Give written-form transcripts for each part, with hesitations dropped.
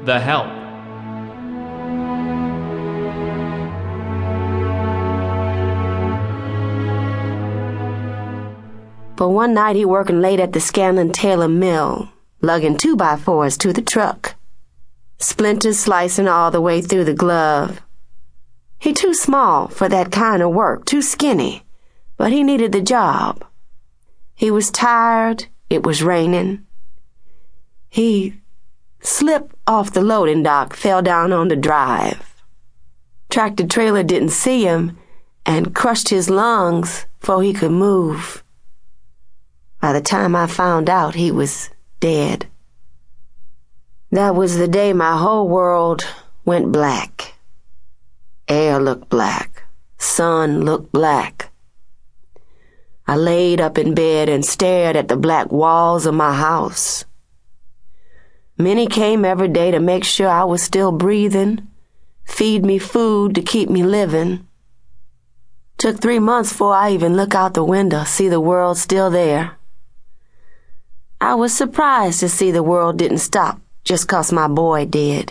The Help. But one night he working late at the Scanlon Taylor mill, lugging 2x4s to the truck. Splinters slicing all the way through the glove. He too small for that kind of work, too skinny, but he needed the job. He was tired, it was raining. He slipped off the loading dock, fell down on the drive. Tractor trailer didn't see him and crushed his lungs before he could move. By the time I found out, he was dead. That was the day my whole world went black. Air looked black. Sun looked black. I laid up in bed and stared at the black walls of my house. Minnie came every day to make sure I was still breathing, feed me food to keep me living. Took 3 months before I even look out the window, see the world still there. I was surprised to see the world didn't stop just 'cause my boy did.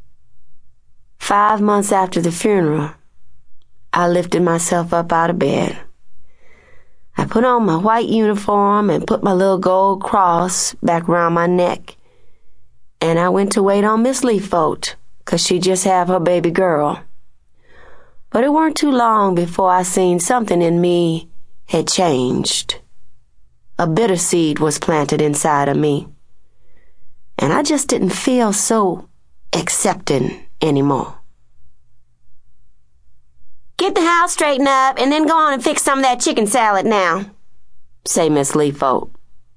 5 months after the funeral, I lifted myself up out of bed. I put on my white uniform and put my little gold cross back around my neck, and I went to wait on Miss Leafold, 'cause she just had her baby girl. But it weren't too long before I seen something in me had changed. A bitter seed was planted inside of me, and I just didn't feel so accepting anymore. "Get the house straightened up and then go on and fix some of that chicken salad now," say Miss Leafold.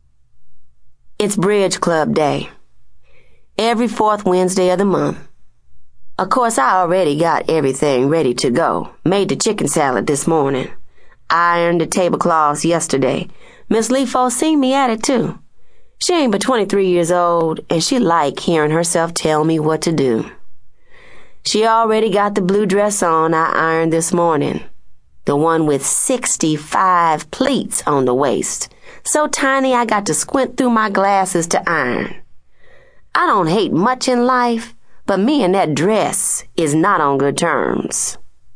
It's Bridge Club Day, every 4th Wednesday of the month. Of course, I already got everything ready to go. Made the chicken salad this morning. Ironed the tablecloths yesterday. Miss Leafold seen me at it, too. She ain't but 23 years old, and she like hearing herself tell me what to do. She already got the blue dress on I ironed this morning. The one with 65 pleats on the waist. So tiny I got to squint through my glasses to iron. I don't hate much in life, but me and that dress is not on good terms.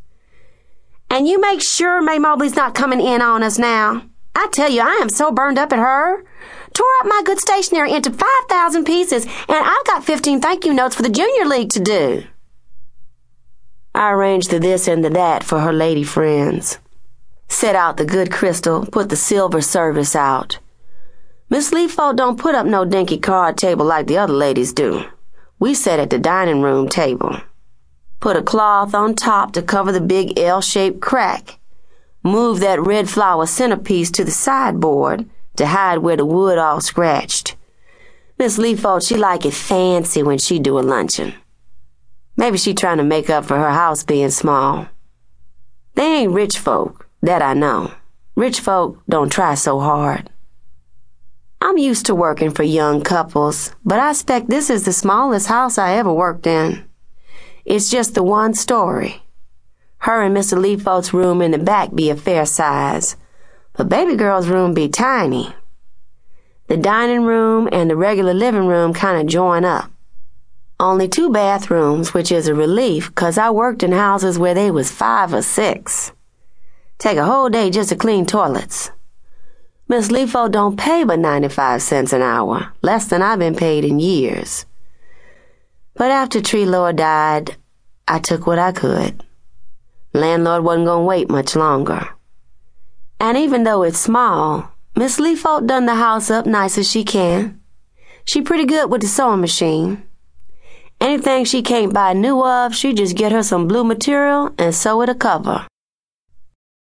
"And you make sure May Mobley's not coming in on us now. I tell you, I am so burned up at her. Tore up my good stationery into 5,000 pieces, and I've got 15 thank you notes for the Junior League to do." I arranged the this and the that for her lady friends. Set out the good crystal, put the silver service out. Miss Leafold don't put up no dinky card table like the other ladies do. We sat at the dining room table. Put a cloth on top to cover the big L-shaped crack. Move that red flower centerpiece to the sideboard to hide where the wood all scratched. Miss Leafold, she like it fancy when she do a luncheon. Maybe she trying to make up for her house being small. They ain't rich folk, that I know. Rich folk don't try so hard. I'm used to working for young couples, but I expect this is the smallest house I ever worked in. It's just the one story. Her and Mr. Leafold's room in the back be a fair size, but baby girl's room be tiny. The dining room and the regular living room kind of join up. Only 2 bathrooms, which is a relief, 'cause I worked in houses where they was 5 or 6. Take a whole day just to clean toilets. Miss Leafold don't pay but 95 cents an hour, less than I've been paid in years. But after Treelord died, I took what I could. Landlord wasn't gonna wait much longer. And even though it's small, Miss Leafold done the house up nice as she can. She pretty good with the sewing machine. Anything she can't buy new of, she just get her some blue material and sew it a cover.